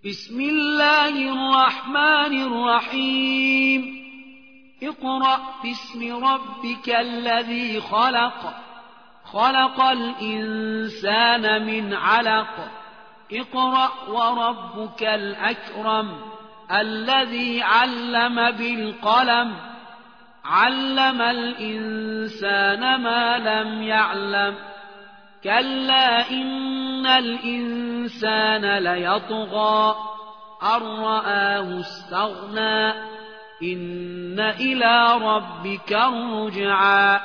بسم الله الرحمن الرحيم اقرأ باسم ربك الذي خلق خلق الإنسان من علق اقرأ وربك الأكرم الذي علم بالقلم علم الإنسان ما لم يعلم كلا إن الإنسان ليطغى أن رآه استغنى إن إلى ربك الرجعى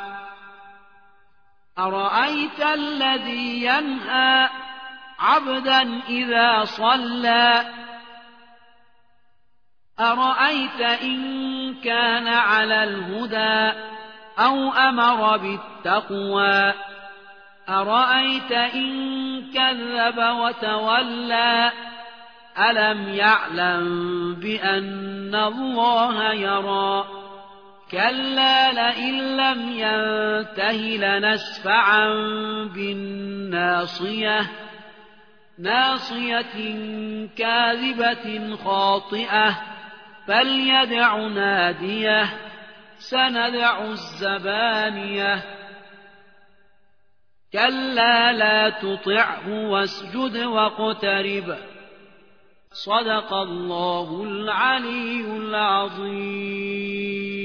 أرأيت الذي ينهى عبدا إذا صلى أرأيت إن كان على الهدى أو أمر بالتقوى أرأيت إن كذب وتولى ألم يعلم بأن الله يرى كلا لئن لم ينته لنسفعا بالناصية ناصية كاذبة خاطئة فليدع ناديه سندع الزبانية كلا لا تطعه واسجد واقترب صدق الله العلي العظيم.